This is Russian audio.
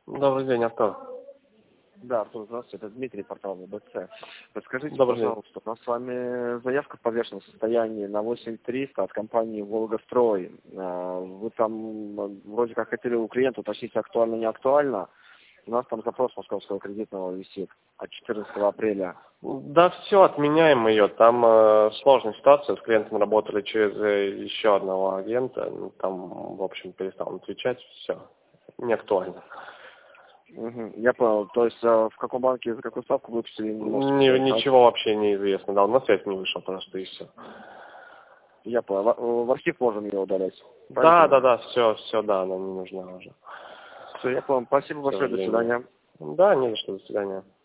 Добрый день, Артур. Да, Артур, здравствуйте, это Дмитрий, портал ВБЦ. Подскажите, Добрый день. пожалуйста, у нас с вами заявка в повешенном состоянии на 8300 от компании «Волгострой». Вы там вроде как хотели у клиента уточнить, актуально, не актуально. У нас там запрос московского кредитного висит от 14 апреля. Да, все, отменяем ее. Там сложная ситуация. С клиентом работали через еще одного агента. Там, в общем, перестал отвечать. Все, не актуально. Угу, я понял. То есть в каком банке, за какую ставку выпустили? Не можете сказать, Ничего вообще не известно. Да, он на связь не вышел просто, и все. Я понял. В архив можем ее удалять? Да, все, да, она не нужна уже. Все, я понял. Спасибо большое, до свидания. Да, не за что, до свидания.